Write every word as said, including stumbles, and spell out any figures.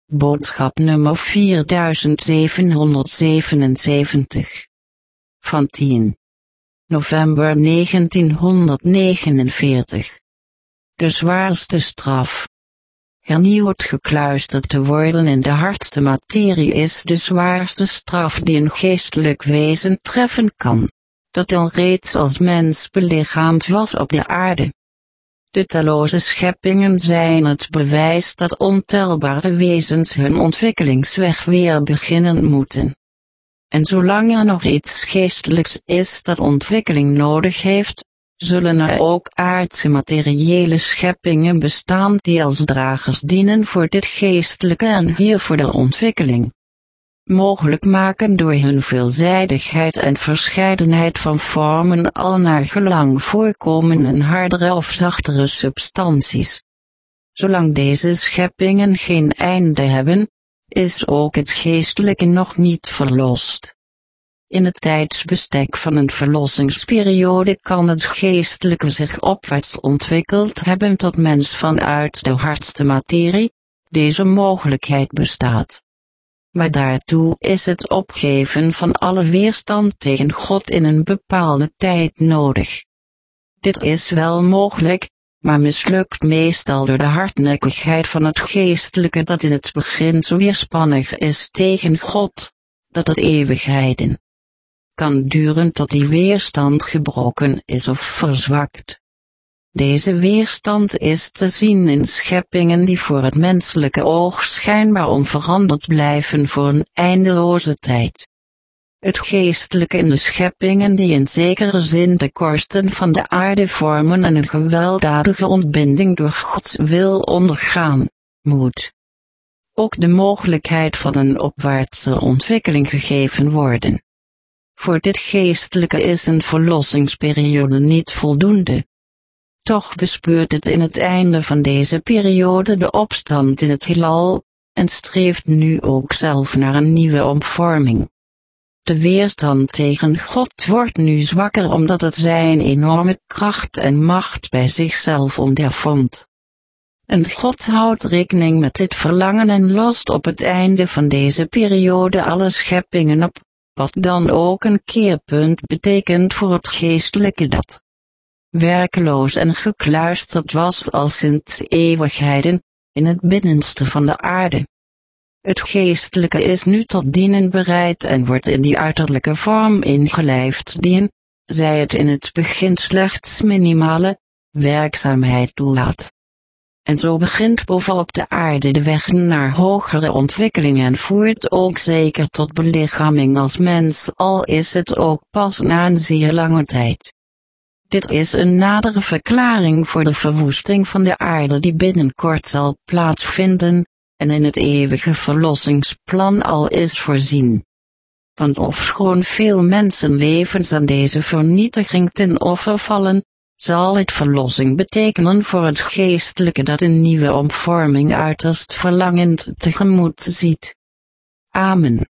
Boodschap nummer vierduizendzevenhonderdzevenenzeventig. Van tien november negentienhonderdnegenenveertig. De zwaarste straf. Hernieuwd gekluisterd te worden in de hardste materie is de zwaarste straf die een geestelijk wezen treffen kan, dat al reeds als mens belichaamd was op de aarde. De talloze scheppingen zijn het bewijs dat ontelbare wezens hun ontwikkelingsweg weer beginnen moeten. En zolang er nog iets geestelijks is dat ontwikkeling nodig heeft, zullen er ook aardse materiële scheppingen bestaan die als dragers dienen voor dit geestelijke en hiervoor de ontwikkeling mogelijk maken door hun veelzijdigheid en verscheidenheid van vormen al naar gelang voorkomen en hardere of zachtere substanties. Zolang deze scheppingen geen einde hebben, is ook het geestelijke nog niet verlost. In het tijdsbestek van een verlossingsperiode kan het geestelijke zich opwaarts ontwikkeld hebben tot mens vanuit de hardste materie. Deze mogelijkheid bestaat. Maar daartoe is het opgeven van alle weerstand tegen God in een bepaalde tijd nodig. Dit is wel mogelijk, maar mislukt meestal door de hardnekkigheid van het geestelijke dat in het begin zo weerspannig is tegen God, dat het eeuwigheden kan duren tot die weerstand gebroken is of verzwakt. Deze weerstand is te zien in scheppingen die voor het menselijke oog schijnbaar onveranderd blijven voor een eindeloze tijd. Het geestelijke in de scheppingen die in zekere zin de korsten van de aarde vormen en een gewelddadige ontbinding door Gods wil ondergaan, moet ook de mogelijkheid van een opwaartse ontwikkeling gegeven worden. Voor dit geestelijke is een verlossingsperiode niet voldoende. Toch bespeurt het in het einde van deze periode de opstand in het heelal, en streeft nu ook zelf naar een nieuwe omvorming. De weerstand tegen God wordt nu zwakker omdat het zijn enorme kracht en macht bij zichzelf ondervond. En God houdt rekening met dit verlangen en lost op het einde van deze periode alle scheppingen op, wat dan ook een keerpunt betekent voor het geestelijke dat werkeloos en gekluisterd was al sinds eeuwigheden, in het binnenste van de aarde. Het geestelijke is nu tot dienen bereid en wordt in die uiterlijke vorm ingelijfd die, zij het in het begin slechts minimale werkzaamheid toelaat. En zo begint bovenop de aarde de weg naar hogere ontwikkeling en voert ook zeker tot belichaming als mens, al is het ook pas na een zeer lange tijd. Dit is een nadere verklaring voor de verwoesting van de aarde die binnenkort zal plaatsvinden, en in het eeuwige verlossingsplan al is voorzien. Want ofschoon veel mensenlevens aan deze vernietiging ten offer vallen, zal het verlossing betekenen voor het geestelijke dat een nieuwe omvorming uiterst verlangend tegemoet ziet. Amen.